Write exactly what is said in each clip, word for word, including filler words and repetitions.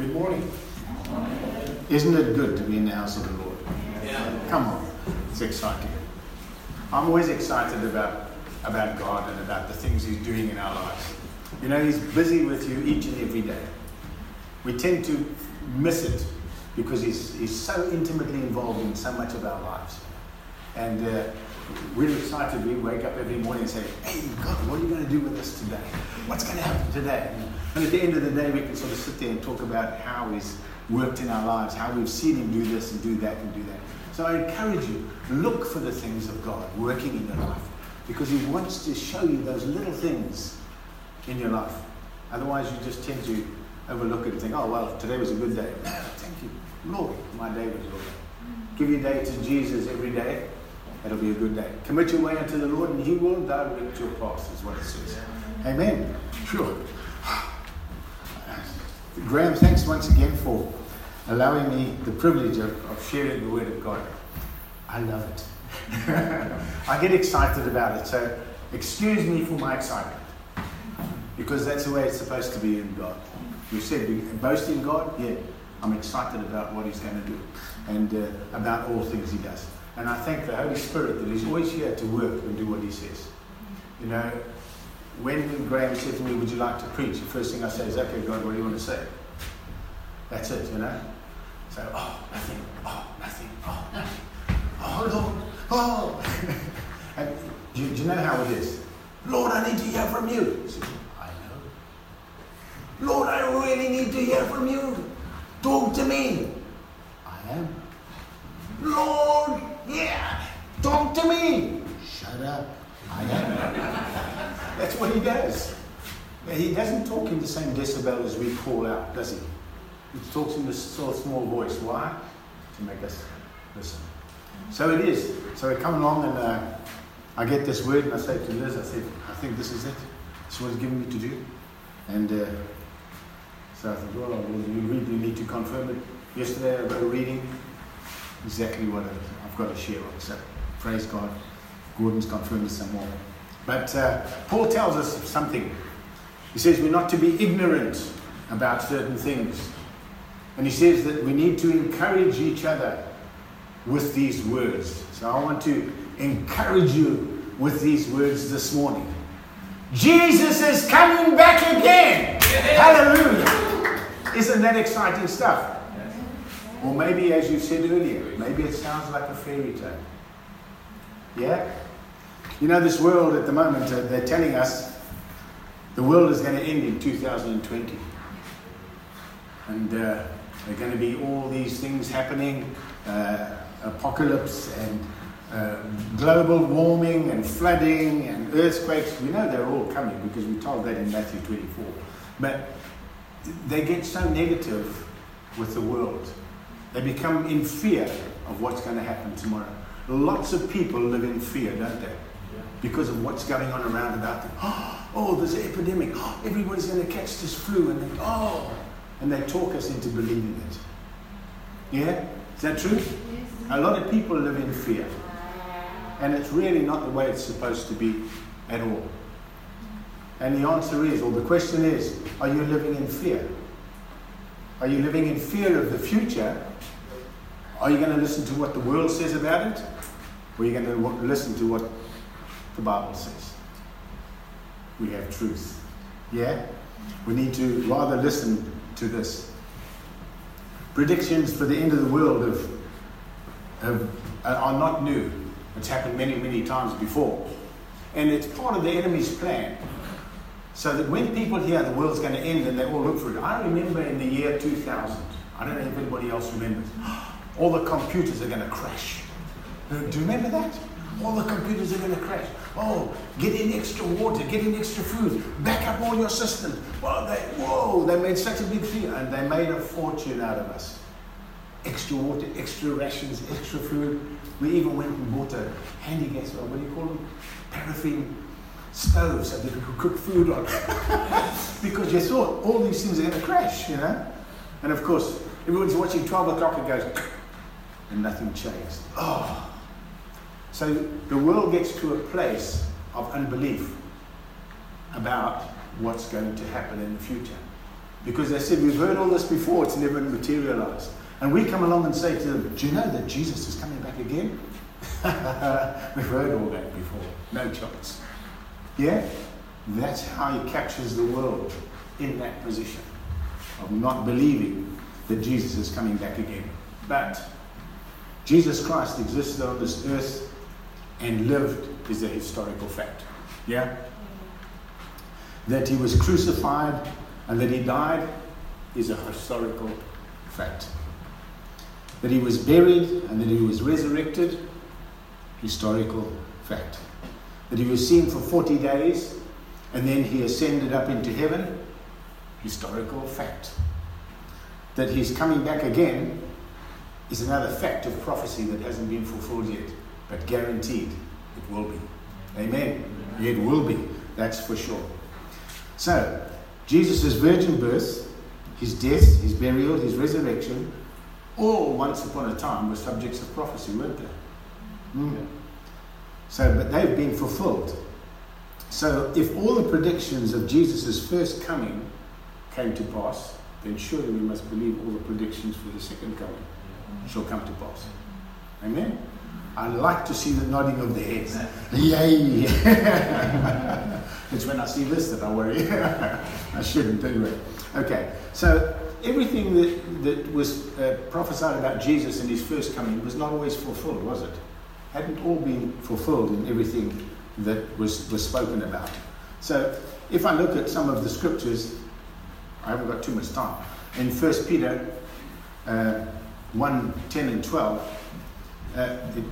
Good morning. Isn't it good to be in the house of the Lord? Yeah. Come on, it's exciting. I'm always excited about, about God and about the things He's doing in our lives. You know, He's busy with you each and every day. We tend to miss it because He's, he's so intimately involved in so much of our lives. And uh, we're excited. We wake up every morning and say, hey, God, what are you going to do with us today? What's going to happen today? And at the end of the day, we can sort of sit there and talk about how He's worked in our lives, how we've seen Him do this and do that and do that. So I encourage you, look for the things of God working in your life, because He wants to show you those little things in your life. Otherwise, you just tend to overlook it and think, oh, well, today was a good day. No, thank you, Lord, my day was good. Give your day to Jesus every day. It'll be a good day. Commit your way unto the Lord, and He will direct your paths, is what it says. Yeah. Amen. Sure. Graham, thanks once again for allowing me the privilege of, of sharing the Word of God. I love it. I get excited about it, so excuse me for my excitement, because that's the way it's supposed to be in God. You said we boast in God? Yeah. I'm excited about what He's going to do and uh, about all things He does. And I thank the Holy Spirit that He's always here to work and do what He says. You know, when Graham said to me, would you like to preach? The first thing I say is, okay, God, what do you want to say? That's it, you know. So, oh, nothing, oh, nothing, oh, nothing. Oh, Lord, oh. And do you, do you know how it is? Lord, I need to hear from you. Said, I know. Lord, I really need to hear from you. Talk to me. I am. Lord, yeah, talk to me. Shut up. I am. That's what He does. He doesn't talk in the same decibel as we call out, does He? He talks in this sort of small voice. Why? To make us listen. So it is. So I come along and uh, I get this word and I say to Liz, I said, I think this is it. This is what He's given me to do. And uh, so I thought, well, you really need to confirm it. Yesterday I got a reading. Exactly what I've got to share on. So praise God. Gordon's confirmed some more. But uh, Paul tells us something. He says we're not to be ignorant about certain things. And he says that we need to encourage each other with these words. So I want to encourage you with these words this morning. Jesus is coming back again. Hallelujah. Isn't that exciting stuff? Or maybe, as you said earlier, maybe it sounds like a fairy tale. Yeah? You know, this world at the moment, uh, they're telling us the world is going to end in two thousand twenty. And uh, there are going to be all these things happening, uh, apocalypse and uh, global warming and flooding and earthquakes. We know they're all coming because we're told that in Matthew twenty-four. But they get so negative with the world. They become in fear of what's going to happen tomorrow. Lots of people live in fear, don't they? Yeah. Because of what's going on around about them. Oh, there's an epidemic. Oh, everybody's going to catch this flu. And they, oh, and they talk us into believing it. Yeah? Is that true? Yes. A lot of people live in fear. And it's really not the way it's supposed to be at all. And the answer is, or the question is, are you living in fear? Are you living in fear of the future? Are you going to listen to what the world says about it? Or are you going to listen to what the Bible says? We have truth. Yeah? We need to rather listen to this. Predictions for the end of the world have, have, are not new. It's happened many, many times before. And it's part of the enemy's plan. So that when people hear the world's going to end and they all look for it. I remember in the year two thousand, I don't know if anybody else remembers, all the computers are going to crash. Do you remember that? All the computers are going to crash. Oh, get in extra water, get in extra food, back up all your systems. Well, they, whoa, they made such a big thing, and they made a fortune out of us. Extra water, extra rations, extra food. We even went and bought a handy gas, what do you call them? Paraffin stove so that we could cook food on. Because you thought all these things are going to crash, you know. And of course, everyone's watching twelve o'clock, it goes, and nothing changed. Oh. So the world gets to a place of unbelief about what's going to happen in the future. Because they said, we've heard all this before, it's never materialized. And we come along and say to them, do you know that Jesus is coming back again? We've heard all that before. No chance. Yeah? That's how he captures the world, in that position of not believing that Jesus is coming back again. But Jesus Christ existed on this earth and lived is a historical fact. Yeah? That he was crucified and that he died is a historical fact. That he was buried and that he was resurrected, historical fact. That he was seen for forty days and then he ascended up into heaven, historical fact. That he's coming back again is another fact of prophecy that hasn't been fulfilled yet, but guaranteed it will be. Amen. It will be, that's for sure. So, Jesus' virgin birth, his death, his burial, his resurrection, all once upon a time were subjects of prophecy, weren't they? Mm. So, but they've been fulfilled. So, if all the predictions of Jesus' first coming came to pass, then surely we must believe all the predictions for the second coming shall come to pass. Amen? I like to see the nodding of the heads. Yay! It's when I see this that I worry. I shouldn't anyway. Okay, so everything that, that was uh, prophesied about Jesus in his first coming was not always fulfilled, was it? Hadn't all been fulfilled in everything that was, was spoken about. So if I look at some of the scriptures, I haven't got too much time. In First Peter uh, one, ten and twelve, uh, it,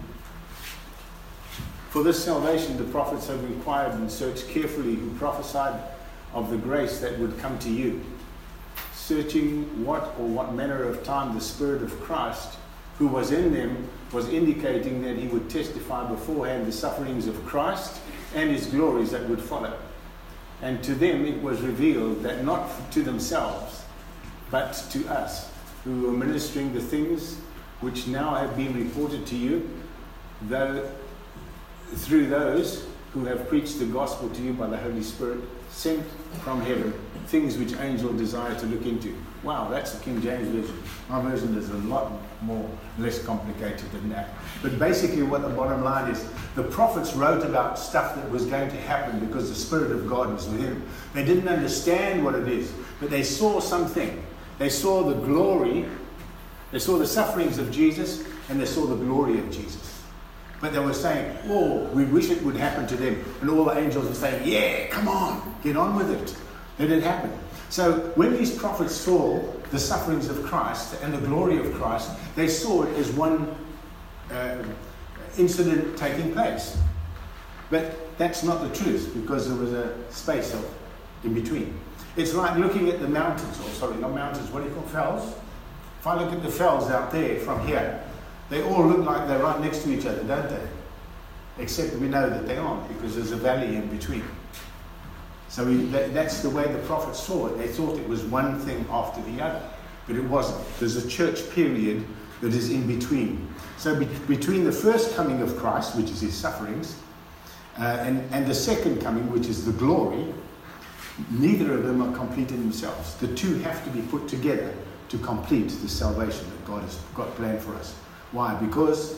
for this salvation the prophets have inquired and searched carefully, who prophesied of the grace that would come to you, searching what or what manner of time the Spirit of Christ, who was in them, was indicating that he would testify beforehand the sufferings of Christ and his glories that would follow. And to them it was revealed that not to themselves, but to us, who are ministering the things which now have been reported to you, though through those who have preached the gospel to you by the Holy Spirit, sent from heaven, things which angels desire to look into. Wow, that's the King James Version. My version is a lot more, less complicated than that. But basically what the bottom line is, the prophets wrote about stuff that was going to happen because the Spirit of God was with him. They didn't understand what it is, but they saw something. They saw the glory, they saw the sufferings of Jesus, and they saw the glory of Jesus. But they were saying, oh, we wish it would happen to them. And all the angels were saying, yeah, come on, get on with it. Let it happen. So when these prophets saw the sufferings of Christ and the glory of Christ, they saw it as one uh, incident taking place. But that's not the truth, because there was a space of in between. It's like looking at the mountains, or sorry, not mountains, what do you call fells? If I look at the fells out there from here, they all look like they're right next to each other, don't they? Except we know that they aren't, because there's a valley in between. So we, that, that's the way the prophets saw it. They thought it was one thing after the other, but it wasn't. There's a church period that is in between. So be, between the first coming of Christ, which is his sufferings, uh, and, and the second coming, which is the glory, neither of them are complete in themselves. The two have to be put together to complete the salvation that God has got planned for us. Why? Because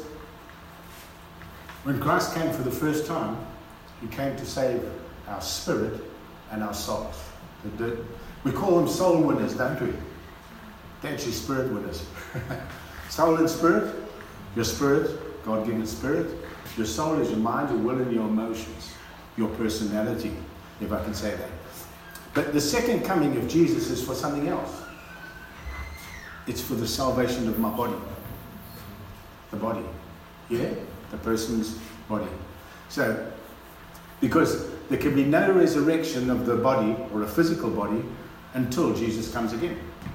when Christ came for the first time, he came to save our spirit and our souls. We call them soul winners, don't we? They're actually spirit winners. Soul and spirit. Your spirit, God-given spirit. Your soul is your mind, your will, and your emotions. Your personality, if I can say that. But the second coming of Jesus is for something else. It's for the salvation of my body. The body. Yeah? The person's body. So, because there can be no resurrection of the body, or a physical body, until Jesus comes again.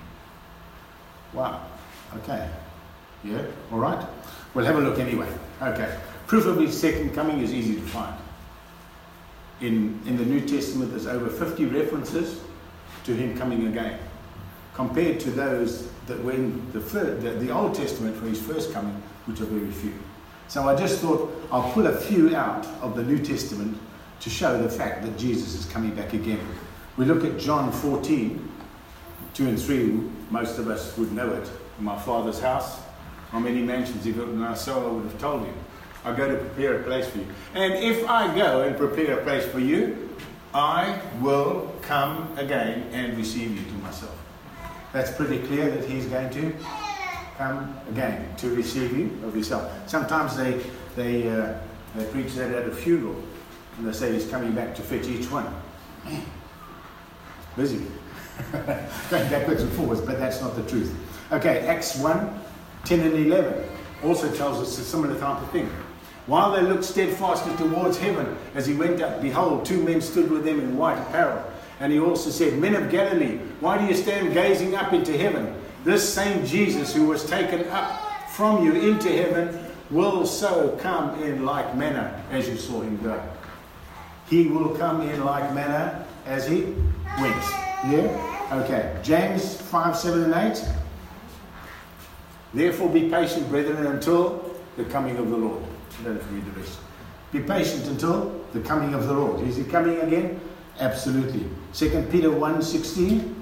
Wow. Okay. Yeah? All right? We'll have a look anyway. Okay. Proof of his second coming is easy to find. In, in the New Testament, there's over fifty references to him coming again, compared to those that were in the, third, the, the Old Testament for his first coming, which are very few. So I just thought I'll pull a few out of the New Testament to show the fact that Jesus is coming back again. We look at John fourteen, two and three, most of us would know it. In my Father's house, how many mansions? If it was so, I would have told you. I go to prepare a place for you. And if I go and prepare a place for you, I will come again and receive you to myself. That's pretty clear that he's going to come again to receive you of himself. Sometimes they they uh, they preach that at a funeral, and they say he's coming back to fetch each one. Man, busy. Going backwards and forwards, but that's not the truth. Okay, Acts one, ten and eleven also tells us a similar type of thing. While they looked steadfastly towards heaven as he went up, behold, two men stood with them in white apparel. And he also said, Men of Galilee, why do you stand gazing up into heaven? This same Jesus who was taken up from you into heaven will so come in like manner as you saw him go. He will come in like manner as he went. Yeah? Okay. James five, seven and eight. Therefore be patient, brethren, until the coming of the Lord. I don't have to read the rest. Be patient until the coming of the Lord. Is he coming again? Absolutely. Second Peter one, sixteen.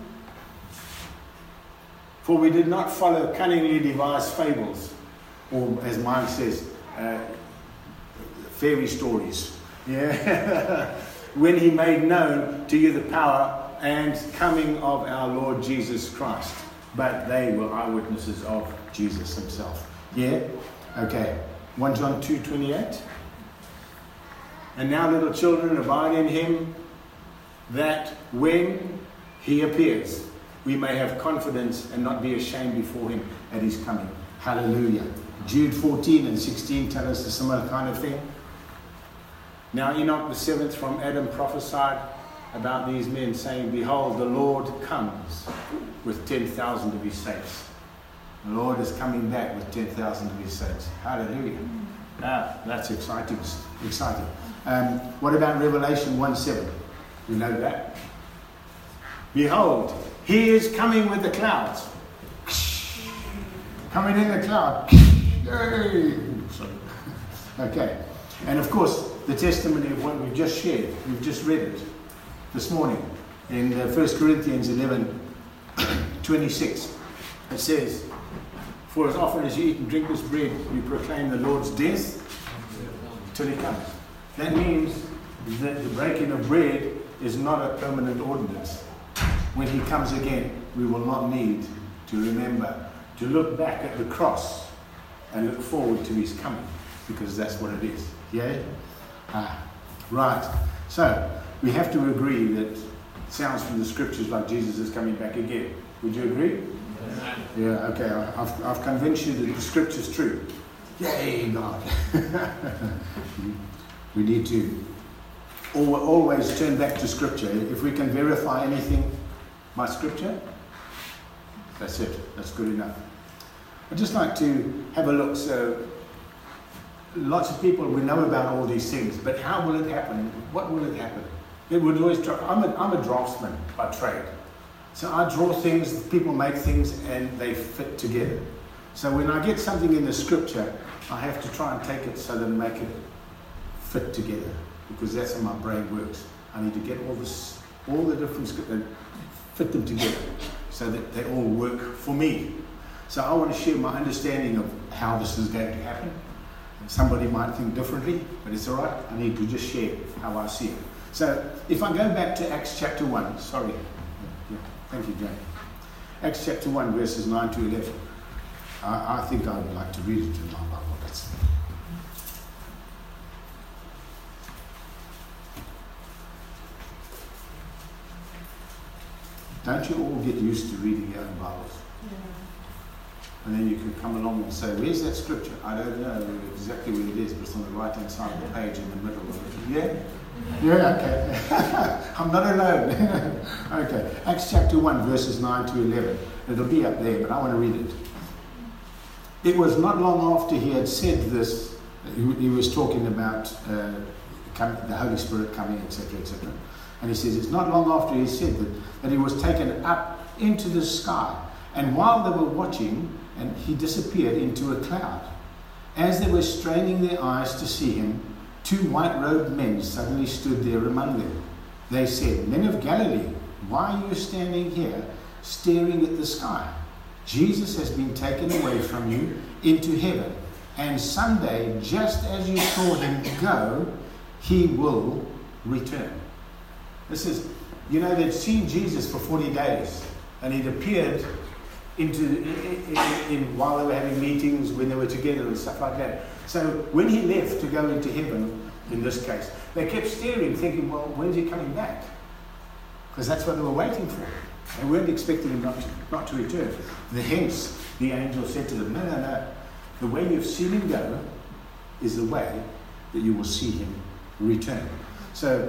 For we did not follow cunningly devised fables, or as mine says, uh, fairy stories. Yeah. When he made known to you the power and coming of our Lord Jesus Christ. But they were eyewitnesses of Jesus himself. Yeah? Okay. First John two, twenty-eight. And now, little children, abide in him, that when he appears, we may have confidence and not be ashamed before him at his coming. Hallelujah. Jude fourteen and sixteen tell us a similar kind of thing. Now Enoch the seventh from Adam prophesied about these men, saying, Behold, the Lord comes with ten thousand of his saints. The Lord is coming back with ten thousand of his saints. Hallelujah. Ah, that's exciting. Exciting. Um, what about Revelation one seven? You know that? Behold, he is coming with the clouds. Coming in the cloud. Yay! Sorry. Okay. And of course, the testimony of what we've just shared. We've just read it this morning in uh, First Corinthians eleven twenty-six. It says, For as often as you eat and drink this bread, you proclaim the Lord's death till he comes. That means that the breaking of bread is not a permanent ordinance. When he comes again, we will not need to remember to look back at the cross and look forward to his coming, because that's what it is. Yeah? Ah, right. So, we have to agree that it sounds from the scriptures like Jesus is coming back again. Would you agree? Yeah, okay. I've, I've convinced you that the scripture's true. Yay, God. We need to always turn back to scripture. If we can verify anything by scripture, that's it. That's good enough. I'd just like to have a look. So, lots of people, we know about all these things, but how will it happen? What will it happen? It would always try. I'm a, I'm a draftsman by trade. So I draw things, people make things, and they fit together. So when I get something in the scripture, I have to try and take it so that I make it fit together, because that's how my brain works. I need to get all this, all the different scriptures, fit them together so that they all work for me. So I want to share my understanding of how this is going to happen. Somebody might think differently, but it's all right. I need to just share how I see it. So if I go back to Acts chapter one, sorry. Yeah, thank you, Jane. Acts chapter one, verses nine to eleven. I, I think I would like to read it in my Bible. That's Don't you all get used to reading your own Bibles? Yeah. And then you can come along and say, where's that scripture? I don't know exactly where it is, but it's on the right-hand side of the page in the middle of it. Yeah? Yeah, okay. I'm not alone. Okay. Acts chapter one, verses nine to eleven. It'll be up there, but I want to read it. It was not long after he had said this, he was talking about uh, the Holy Spirit coming, et cetera, et cetera. And he says, it's not long after he said that, that he was taken up into the sky. And while they were watching, and he disappeared into a cloud. As they were straining their eyes to see him, two white-robed men suddenly stood there among them. They said, Men of Galilee, why are you standing here staring at the sky. Jesus has been taken away from you into heaven. And someday, just as you saw him go, he will return. This is, you know, they'd seen Jesus for forty days, and he'd appeared into in, in, in while they were having meetings, when they were together and stuff like that. So when he left to go into heaven, in this case, they kept staring, thinking, well, when's he coming back? Because that's what they were waiting for. They weren't expecting him not to, not to return. The hence, the angel said to them, no, no, no. The way you've seen him go is the way that you will see him return. So,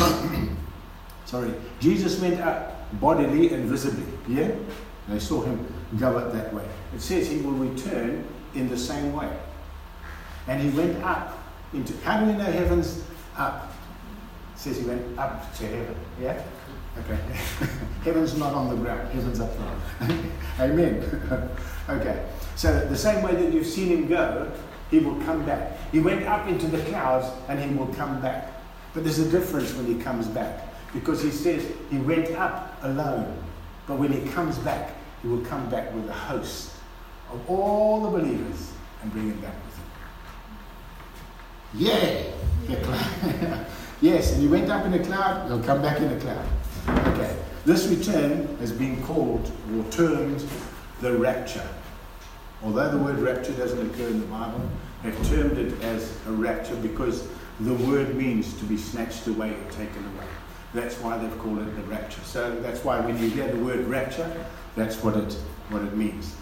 sorry, Jesus went up bodily and visibly. Yeah? They saw him go up that way. It says he will return in the same way. And he went up into, how do we know heaven's up? It says he went up to heaven. Yeah? Okay. Heaven's not on the ground. Heaven's up there. Amen. Okay. So the same way that you've seen him go, he will come back. He went up into the clouds and he will come back. But there's a difference when he comes back. Because he says he went up alone. But when he comes back, he will come back with a host of all the believers and bring them back with him. Yay! The cloud. Yes, and he went up in a cloud, he'll come back in a cloud. Okay. This return has been called or termed the rapture. Although the word rapture doesn't occur in the Bible, they've termed it as a rapture because the word means to be snatched away or taken away. That's why they've called it the rapture. So that's why when you hear the word rapture, that's what it what it means.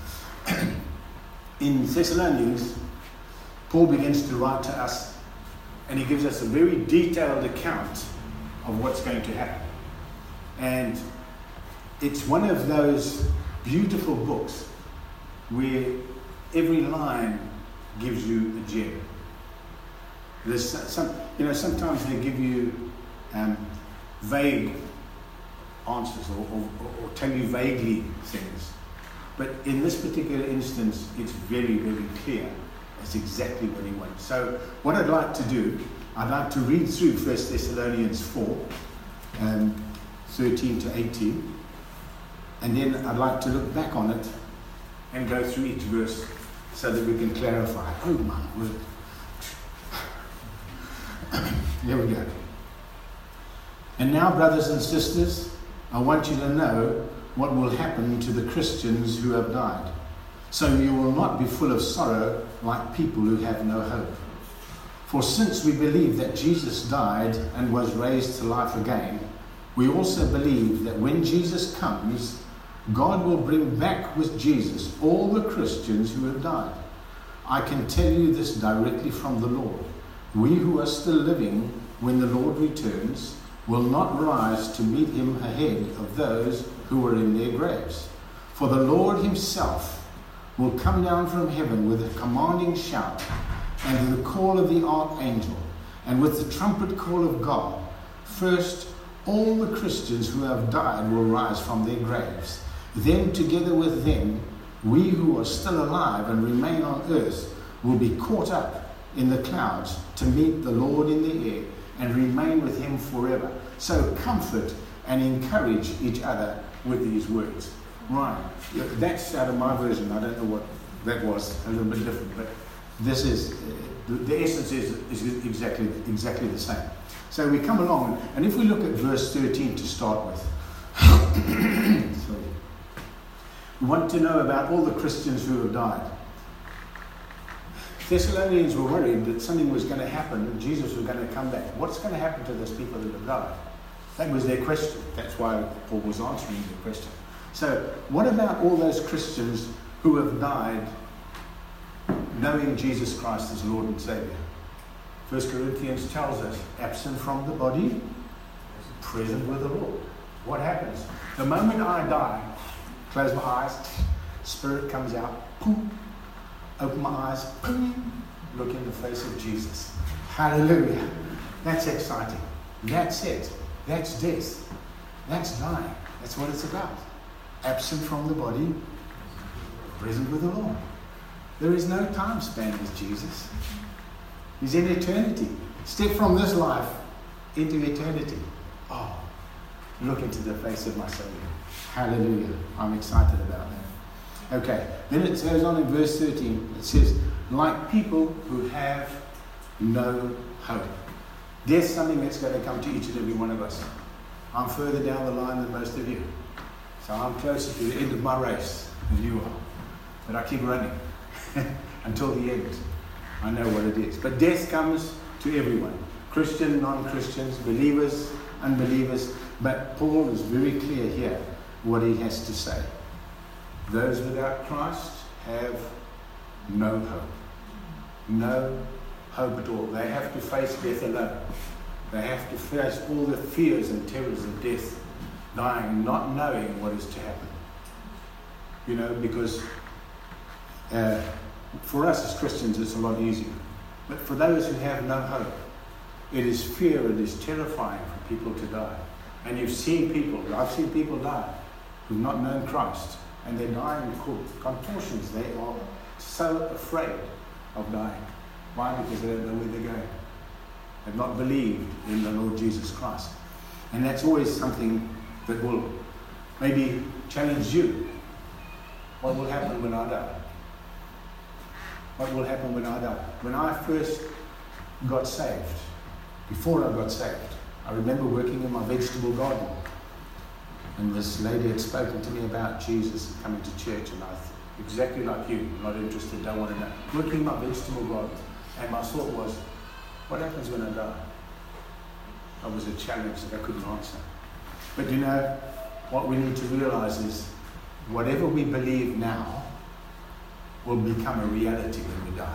In Thessalonians, Paul begins to write to us, and he gives us a very detailed account of what's going to happen. And it's one of those beautiful books where every line gives you a gem. There's some, you know, sometimes they give you um, vague answers or, or, or tell you vaguely things. But in this particular instance, it's very, very clear. That's exactly what he wants. So what I'd like to do, I'd like to read through First Thessalonians four, um, thirteen to eighteen. And then I'd like to look back on it and go through each verse so that we can clarify. Oh my word. Here we go. And now, brothers and sisters, I want you to know what will happen to the Christians who have died, so you will not be full of sorrow like people who have no hope. For since we believe that Jesus died and was raised to life again, we also believe that when Jesus comes, God will bring back with Jesus all the Christians who have died. I can tell you this directly from the Lord. We who are still living when the Lord returns will not rise to meet him ahead of those who are in their graves. For the Lord himself will come down from heaven with a commanding shout, and the call of the archangel, and with the trumpet call of God. First, all the Christians who have died will rise from their graves. Then, together with them, we who are still alive and remain on earth will be caught up in the clouds to meet the Lord in the air and remain with him forever. So comfort and encourage each other with these words. Right. That's out of my version. I don't know what that was. A little bit different, but this is, the, the essence is, is exactly, exactly the same. So we come along, and if we look at verse thirteen to start with, sorry. We want to know about all the Christians who have died. Thessalonians were worried that something was going to happen, that Jesus was going to come back. What's going to happen to those people that have died? That was their question. That's why Paul was answering their question. So, what about all those Christians who have died knowing Jesus Christ as Lord and Savior? First Corinthians tells us, absent from the body, present with the Lord. What happens? The moment I die, close my eyes, spirit comes out, boom, open my eyes, boom, look in the face of Jesus. Hallelujah. That's exciting. That's it. That's death. That's dying. That's what it's about. Absent from the body, present with the Lord. There is no time span with Jesus. He's in eternity. Step from this life into eternity. Oh, look into the face of my Savior. Hallelujah. I'm excited about that. Okay, then it goes on in verse thirteen. It says, like people who have no hope. There's something that's going to come to each and every one of us. I'm further down the line than most of you. So I'm closer to the end of my race than you are. But I keep running until the end. I know what it is. But death comes to everyone. Christian, non-Christians, believers, unbelievers. But Paul is very clear here what he has to say. Those without Christ have no hope. No hope at all. They have to face death alone. They have to face all the fears and terrors of death, dying, not knowing what is to happen. You know, because uh, for us as Christians it's a lot easier. But for those who have no hope, it is fear, it is terrifying for people to die. And you've seen people, I've seen people die who've not known Christ, and they're dying in contortions. They are so afraid of dying. Why? Because they don't know where they're going. They've not believed in the Lord Jesus Christ. And that's always something that will maybe challenge you. What will happen when I die? What will happen when I die? When I first got saved, before I got saved, I remember working in my vegetable garden. And this lady had spoken to me about Jesus and coming to church, and I thought, exactly like you, not interested, don't want to know. Working in my vegetable garden. And my thought was, what happens when I die? That was a challenge that I couldn't answer. But you know, what we need to realize is, whatever we believe now will become a reality when we die.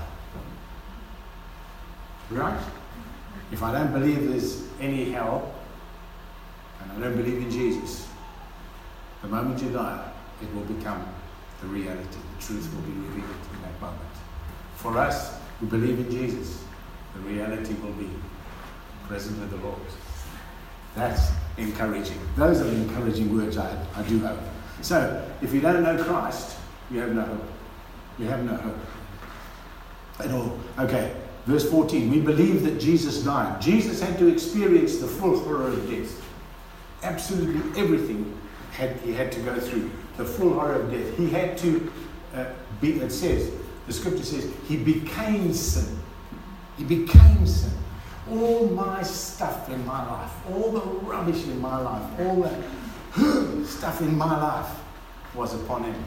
Right? If I don't believe there's any hell, and I don't believe in Jesus, the moment you die, it will become the reality. The truth will be revealed in that moment. For us who believe in Jesus, the reality will be present with the Lord. That's encouraging. Those are the encouraging words I, I do hope. So, if you don't know Christ, you have no hope. You have no hope at all. Okay, verse fourteen. We believe that Jesus died. Jesus had to experience the full horror of death. Absolutely everything had, he had to go through. The full horror of death. He had to uh, be, it says, the scripture says, he became sin. He became sin. All my stuff in my life, all the rubbish in my life, all the stuff in my life was upon him.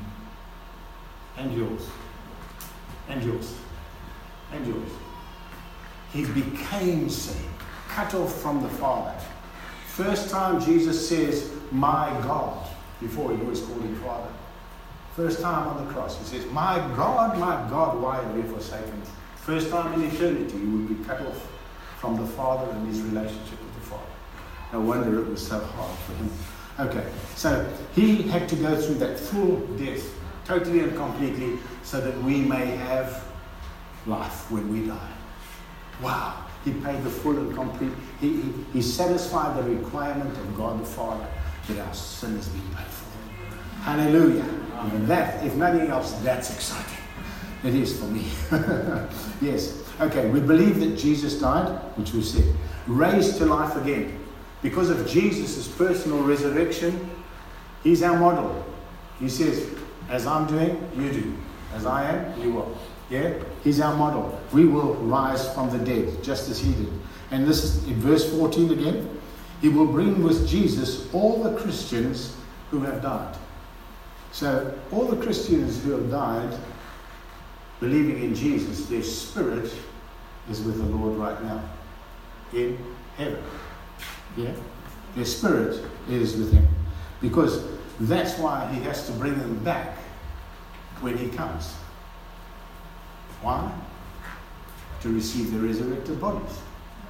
And yours. And yours. And yours. He became sin. Cut off from the Father. First time Jesus says, my God, before he always called him Father. First time on the cross, he says, my God, my God, why have you forsaken me? First time in eternity, he would be cut off from the Father and his relationship with the Father. No wonder it was so hard for him. Okay, so he had to go through that full death, totally and completely, so that we may have life when we die. Wow, he paid the full and complete, he, he, he satisfied the requirement of God the Father that our sin has been paid for. Hallelujah. And that, if nothing else, that's exciting. It is for me. Yes. Okay, we believe that Jesus died, which we said, raised to life again. Because of Jesus' personal resurrection, he's our model. He says, as I'm doing, you do. As I am, you will. Yeah? He's our model. We will rise from the dead, just as he did. And this is in verse fourteen again. He will bring with Jesus all the Christians who have died. So, all the Christians who have died, believing in Jesus, their spirit is with the Lord right now in heaven. Yeah? Their spirit is with him. Because that's why he has to bring them back when he comes. Why? To receive the resurrected bodies.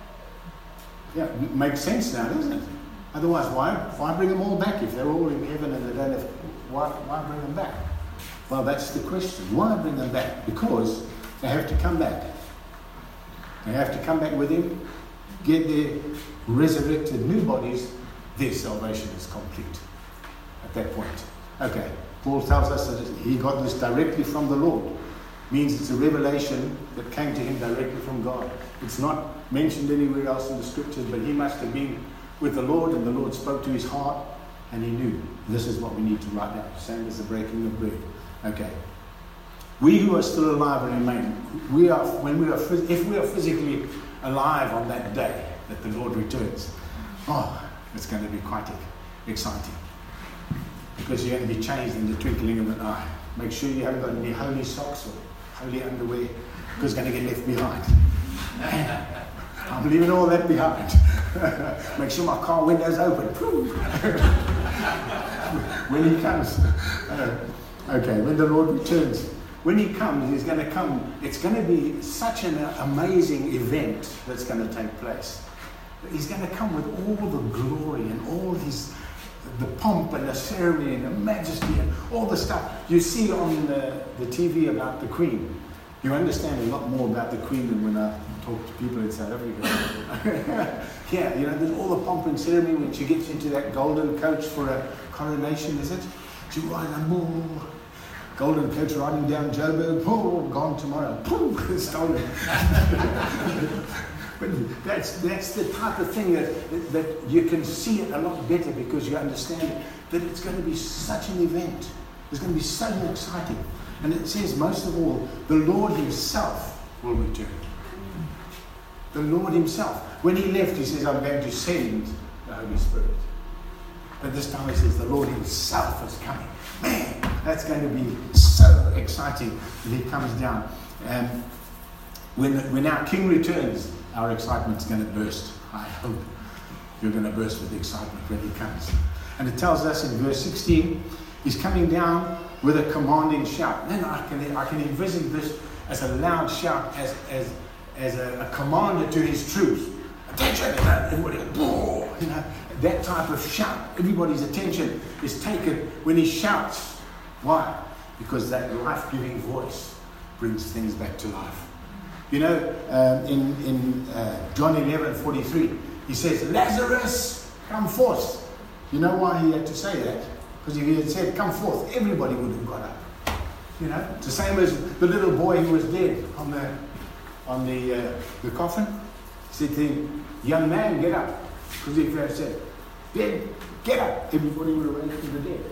Yeah, it makes sense now, doesn't it? Otherwise, why, why bring them all back if they're all in heaven and they don't have... Why, why bring them back? Well, that's the question. Why bring them back? Because they have to come back. They have to come back with him, get their resurrected new bodies, their salvation is complete at that point. Okay, Paul tells us that he got this directly from the Lord. Means it's a revelation that came to him directly from God. It's not mentioned anywhere else in the scriptures, but he must have been with the Lord, and the Lord spoke to his heart, and he knew this is what we need to write down. Same as the breaking of bread. Okay. We who are still alive and remain, we are when we are if we are physically alive on that day that the Lord returns, oh, it's going to be quite exciting, because you're going to be changed in the twinkling of an eye. Make sure you haven't got any holy socks or holy underwear, because it's going to get left behind. I'm leaving all that behind. Make sure my car window's open. When he comes, uh, okay, when the Lord returns, when he comes, he's going to come. It's going to be such an amazing event that's going to take place. He's going to come with all the glory and all his, the pomp and the ceremony and the majesty and all the stuff you see on the, the T V about the Queen. You understand a lot more about the Queen than when I talk to people in South Africa. Yeah, you know, there's all the pomp and ceremony when she gets into that golden coach for a coronation, is it? She rides a bull, golden coach riding down Joburg, oh, gone tomorrow, boom, stolen. But that's that's the type of thing that, that that you can see it a lot better, because you understand that it's going to be such an event. It's going to be so exciting. And it says, most of all, the Lord himself will return. The Lord himself. When he left, he says, I'm going to send the Holy Spirit. But this time he says, the Lord himself is coming. Man, that's going to be so exciting when he comes down. And when, when our King returns, our excitement's going to burst. I hope you're going to burst with excitement when he comes. And it tells us in verse sixteen, he's coming down with a commanding shout. Then I can I can envisage this as a loud shout, as as as a, a commander to his troops. Attention! Everybody, whoa, you know, that type of shout. Everybody's attention is taken when he shouts. Why? Because that life-giving voice brings things back to life. You know, um, in in uh, John eleven forty-three, he says, Lazarus, come forth. You know why he had to say that? Because if he had said, come forth, everybody would have got up. You know, it's the same as the little boy who was dead on the on the uh, the coffin. He said to him, young man, get up. Because if he had said, dead, get up, everybody would have ran to the dead.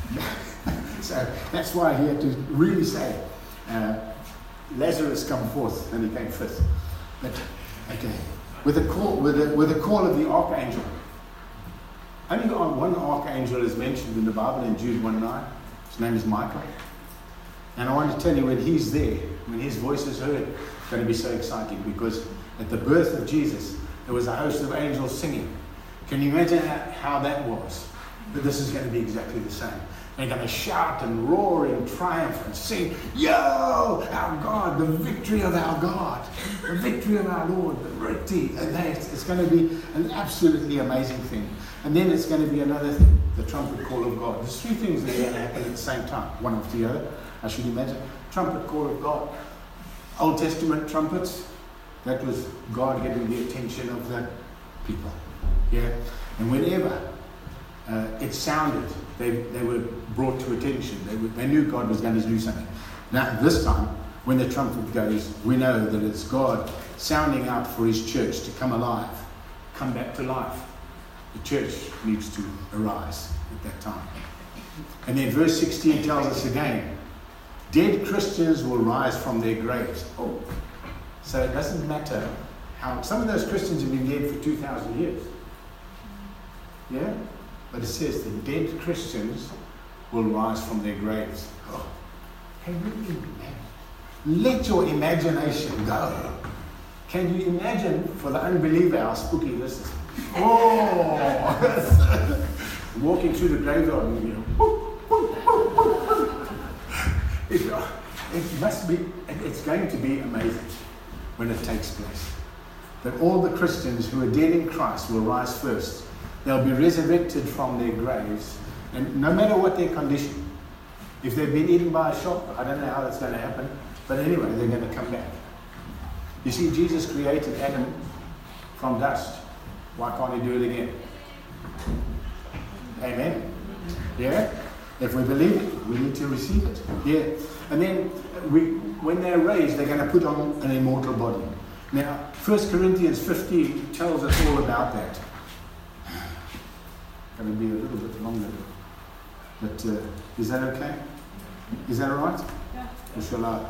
So that's why he had to really say, uh, Lazarus, come forth, and he came fifth. But okay, with a call, with a with a call of the archangel. Only one archangel is mentioned in the Bible in Jude one nine. His name is Michael. And I want to tell you, when he's there, when his voice is heard, it's going to be so exciting, because at the birth of Jesus, there was a host of angels singing. Can you imagine how that was? But this is going to be exactly the same. They're going to shout and roar in triumph and sing, yo, our God, the victory of our God, the victory of our Lord, the victory. And it's going to be an absolutely amazing thing. And then it's going to be another thing, the trumpet call of God. There's three things that are going to happen at the same time, one after the other, I should imagine. Trumpet call of God. Old Testament trumpets, that was God getting the attention of the people. Yeah. And whenever uh, it sounded, they, they were brought to attention. They, were, they knew God was going to do something. Now, this time, when the trumpet goes, we know that it's God sounding out for his church to come alive, come back to life. The church needs to arise at that time. And then verse sixteen tells us again, dead Christians will rise from their graves. Oh, so it doesn't matter how, some of those Christians have been dead for two thousand years. Yeah? But it says the dead Christians will rise from their graves. Oh, can you imagine? Let your imagination go. Can you imagine, for the unbeliever, how spooky this is? Oh, walking through the graveyard and you know, it, it must be, it's going to be amazing when it takes place. That all the Christians who are dead in Christ will rise first. They'll be resurrected from their graves, and no matter what their condition, if they've been eaten by a shark, I don't know how that's going to happen, but anyway, they're going to come back. You see, Jesus created Adam from dust. Why can't he do it again? Amen? Yeah? If we believe it, we need to receive it. Yeah. And then we, when they're raised, they're going to put on an immortal body. Now, First Corinthians fifteen tells us all about that. going to be a little bit longer. But uh, is that okay? Is that all right? Yeah. Or shall I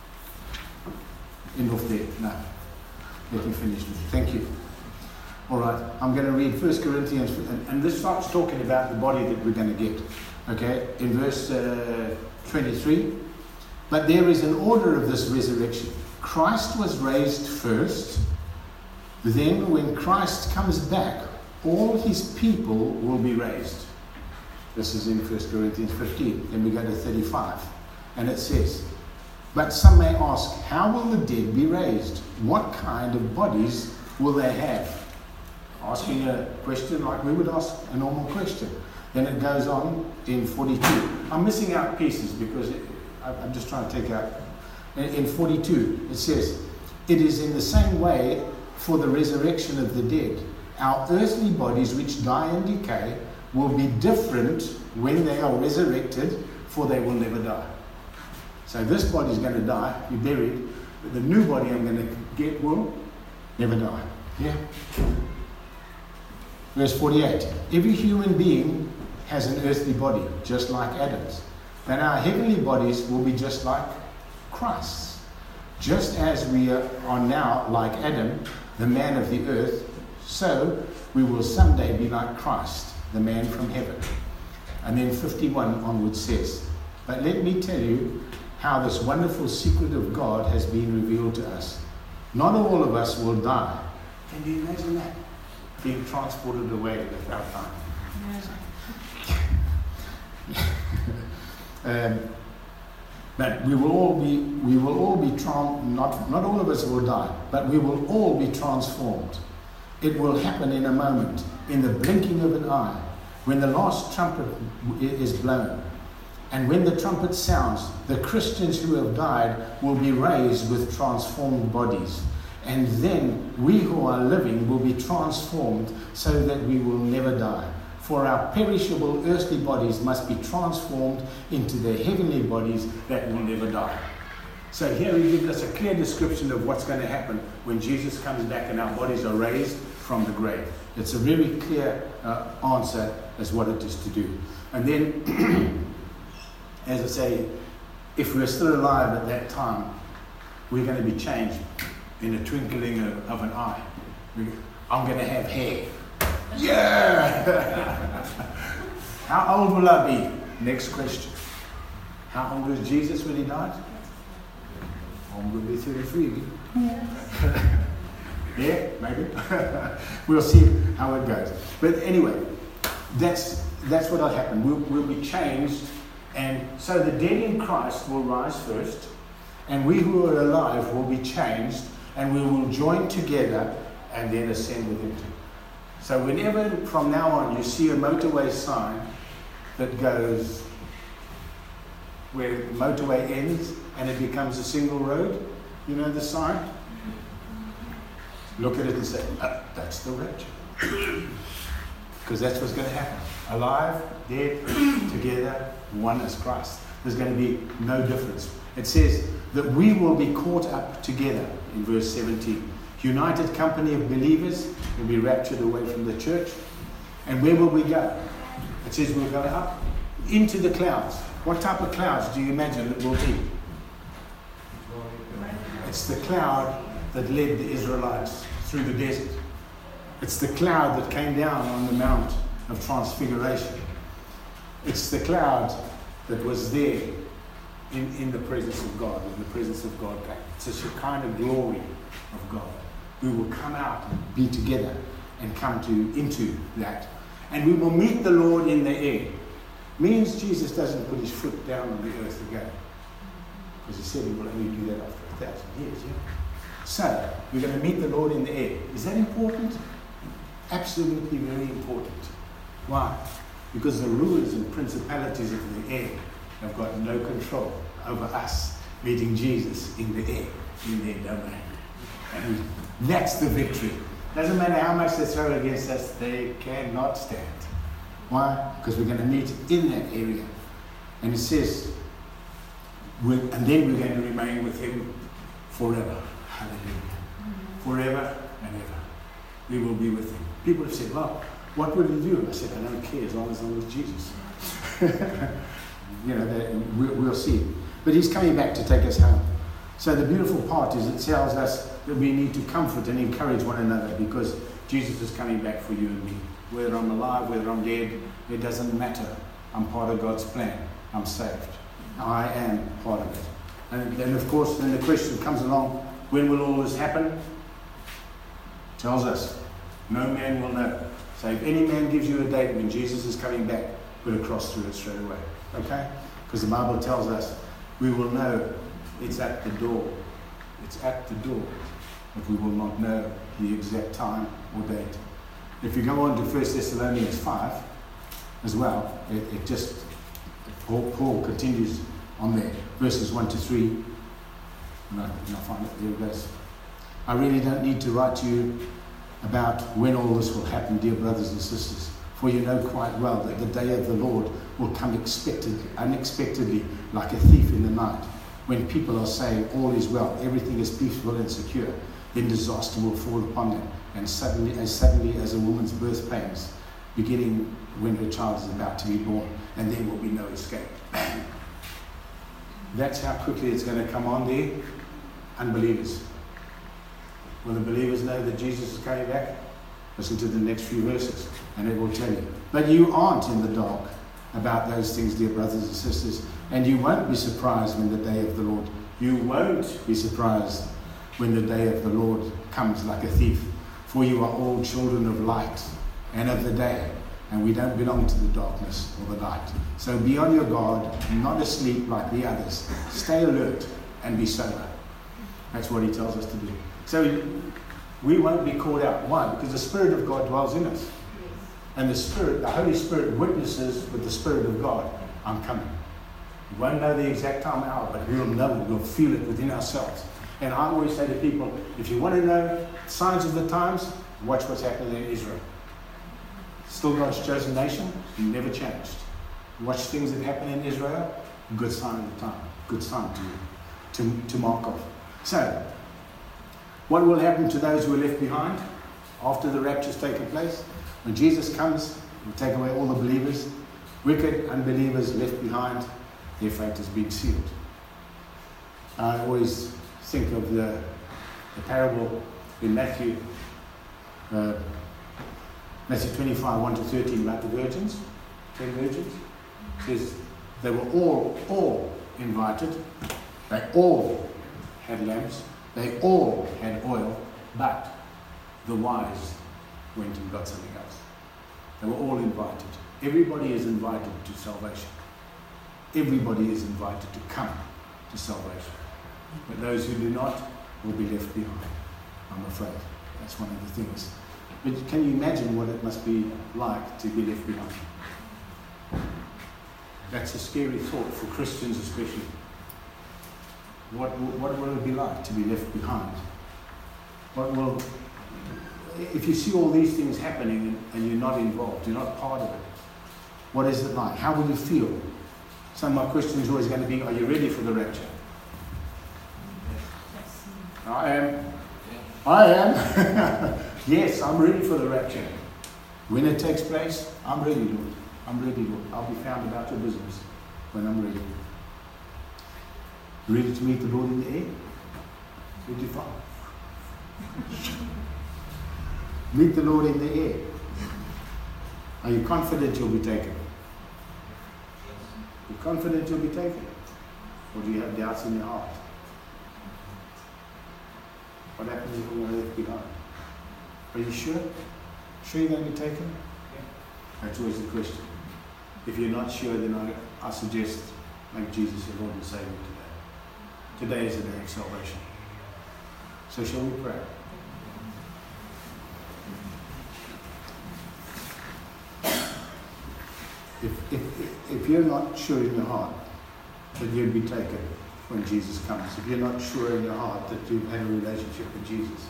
end off there? No. Let me finish. Thank you. All right. I'm going to read First Corinthians, and, and this starts talking about the body that we're going to get. Okay? In verse uh, twenty-three. But there is an order of this resurrection. Christ was raised first. Then when Christ comes back, all his people will be raised. This is in First Corinthians fifteen. Then we go to thirty-five. And it says, but some may ask, how will the dead be raised? What kind of bodies will they have? Asking a question like we would ask a normal question. Then it goes on in forty-two. I'm missing out pieces because it, I'm just trying to take out. In forty-two, it says, it is in the same way for the resurrection of the dead. Our earthly bodies which die and decay will be different when they are resurrected, for they will never die. So this body is going to die, be buried, but the new body I'm going to get will never die. Yeah. Verse forty-eight. Every human being has an earthly body, just like Adam's. And our heavenly bodies will be just like Christ's. Just as we are now like Adam, the man of the earth, so we will someday be like Christ, the man from heaven. And then fifty-one onwards says, but let me tell you how this wonderful secret of God has been revealed to us. Not all of us will die. Can you imagine that? Being transported away without time. um, but we will all be, we will all be, tra- not, not all of us will die, but we will all be transformed. It will happen in a moment, in the blinking of an eye, when the last trumpet is blown. And when the trumpet sounds, the Christians who have died will be raised with transformed bodies. And then we who are living will be transformed so that we will never die. For our perishable earthly bodies must be transformed into their heavenly bodies that will never die. So here he gives us a clear description of what's going to happen when Jesus comes back and our bodies are raised from the grave. It's a very clear uh, answer as what it is to do. And then, as I say, if we're still alive at that time, we're going to be changed in a twinkling of, of an eye. I'm going to have hair. Yeah! How old will I be? Next question. How old was Jesus when he died? I'm going to be thirty-three. Yeah, yeah maybe. We'll see how it goes. But anyway, that's that's what will happen. We'll, we'll be changed. And so the dead in Christ will rise first. And we who are alive will be changed. And we will join together and then ascend with him. So whenever from now on you see a motorway sign that goes where the motorway ends and it becomes a single road, you know the sign? Look at it and say, oh, that's the rapture. Because that's what's going to happen. Alive, dead, together, one as Christ. There's going to be no difference. It says that we will be caught up together in verse seventeen. United company of believers will be raptured away from the church. And where will we go? It says we'll go up into the clouds. What type of clouds do you imagine it will be? It's the cloud that led the Israelites through the desert. It's the cloud that came down on the Mount of Transfiguration. It's the cloud that was there in, in the presence of God, when the presence of God came. It's a Shekinah glory of God. We will come out and be together and come to into that. And we will meet the Lord in the air. Means Jesus doesn't put his foot down on the earth again. Because he said he will only do that after a thousand years. Yeah? So, we're going to meet the Lord in the air. Is that important? Absolutely very important. Why? Because the rulers and principalities of the air have got no control over us meeting Jesus in the air, in their domain. And that's the victory. Doesn't matter how much they throw against us, they cannot stand. Why? Because we're going to meet in that area. And it says, we're, and then we're going to remain with him forever. Hallelujah. Mm-hmm. Forever and ever. We will be with him. People have said, well, What will he do? I said, I don't care as long as I'm with Jesus. You know, that, we'll, we'll see. But he's coming back to take us home. So the beautiful part is it tells us that we need to comfort and encourage one another because Jesus is coming back for you and me. Whether I'm alive, whether I'm dead, it doesn't matter. I'm part of God's plan. I'm saved. I am part of it. And then, of course, then the question comes along, when will all this happen? Tells us, no man will know. So if any man gives you a date when Jesus is coming back, put a cross through it straight away. Okay? Because the Bible tells us we will know it's at the door. It's at the door. But we will not know the exact time or date. If you go on to First Thessalonians five as well, it, it just, Paul, Paul continues on there, verses one to three. No, I'll find it. There it goes. I really don't need to write to you about when all this will happen, dear brothers and sisters, for you know quite well that the day of the Lord will come expectedly, unexpectedly, like a thief in the night. When people are saying all is well, everything is peaceful and secure, then disaster will fall upon them, and suddenly, as suddenly as a woman's birth pains, beginning when her child is about to be born, and there will be no escape. That's how quickly it's going to come on there. Unbelievers. Will the believers know that Jesus is coming back? Listen to the next few verses, and it will tell you. But you aren't in the dark about those things, dear brothers and sisters, and you won't be surprised when the day of the Lord, you won't be surprised when the day of the Lord comes like a thief. For you are all children of light and of the day, and we don't belong to the darkness or the light. So be on your guard, not asleep like the others. Stay alert and be sober. That's what he tells us to do. So we won't be caught out. Why? Because the Spirit of God dwells in us. And the Spirit, the Holy Spirit witnesses with the Spirit of God, I'm coming. We won't know the exact time or hour, but we'll know it. We'll feel it within ourselves. And I always say to people, if you want to know signs of the times, watch what's happening in Israel. Still God's chosen nation, never changed. Watch things that happen in Israel, good sign of the time, good sign to you, to, to mark off. So, what will happen to those who are left behind after the rapture's taken place? When Jesus comes, he'll take away all the believers, wicked unbelievers left behind, their fate has been sealed. I always think of the, the parable in Matthew, uh, Matthew twenty-five, one to thirteen, about the virgins, ten virgins. It says they were all, all invited. They all had lamps. They all had oil, but the wise went and got something else. They were all invited. Everybody is invited to salvation. Everybody is invited to come to salvation. But those who do not will be left behind, I'm afraid. That's one of the things. But can you imagine what it must be like to be left behind? That's a scary thought for Christians especially. What, what will it be like to be left behind? What will, if you see all these things happening and you're not involved, you're not part of it, what is it like? How will you feel? Some of my questions are always going to be, are you ready for the rapture? I am. I am. Yes, I'm ready for the rapture. When it takes place, I'm ready, Lord. I'm ready, Lord. I'll be found about your business when I'm ready. Ready to meet the Lord in the air? Ready to fly? Meet the Lord in the air. Are you confident you'll be taken? Are you confident you'll be taken? Or do you have doubts in your heart? What happens if we're left behind? Are you sure? Sure you're going to be taken? Yeah. That's always the question. If you're not sure, then I, I suggest make Jesus your Lord and Savior today. Today is the day of salvation. So shall we pray? If, if, if you're not sure in your heart that you'll be taken when Jesus comes, if you're not sure in your heart that you've had a relationship with Jesus,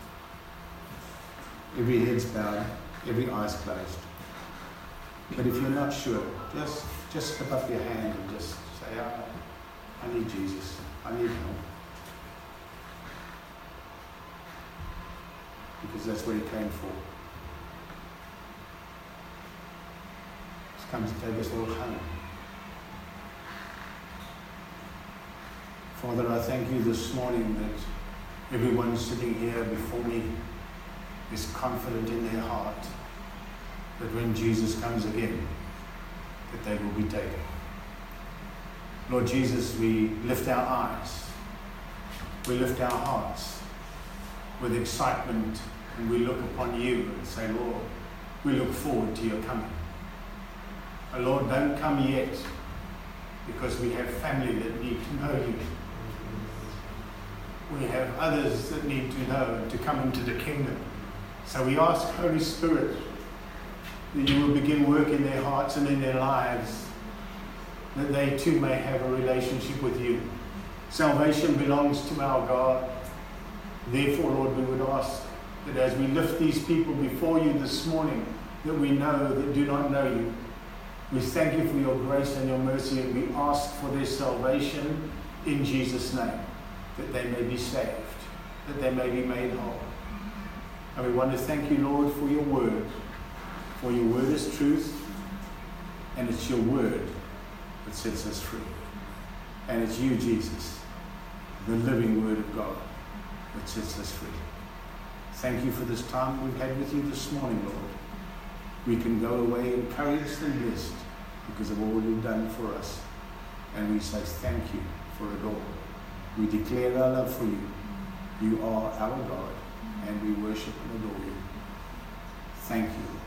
every head's bowed, every eye's closed. But if you're not sure, just just slip up your hand and just say, I, I need Jesus. I need help. Because that's what he came for. He's come to take us all home. Father, I thank you this morning that everyone sitting here before me is confident in their heart that when Jesus comes again, that they will be taken. Lord Jesus, we lift our eyes, we lift our hearts with excitement, and we look upon you and say, Lord, we look forward to your coming. Oh Lord, don't come yet, because we have family that need to know you. We have others that need to know and to come into the kingdom. So we ask, Holy Spirit, that you will begin work in their hearts and in their lives, that they too may have a relationship with you. Salvation belongs to our God. Therefore, Lord, we would ask that as we lift these people before you this morning, that we know that do not know you. We thank you for your grace and your mercy, and we ask for their salvation in Jesus' name, that they may be saved, that they may be made whole. And we want to thank you, Lord, for your word. For your word is truth, and it's your word that sets us free. And it's you, Jesus, the living word of God, that sets us free. Thank you for this time we've had with you this morning, Lord. We can go away encouraged and blessed because of all you've done for us. And we say thank you for it all. We declare our love for you. You are our God, and we worship and adore you. Thank you.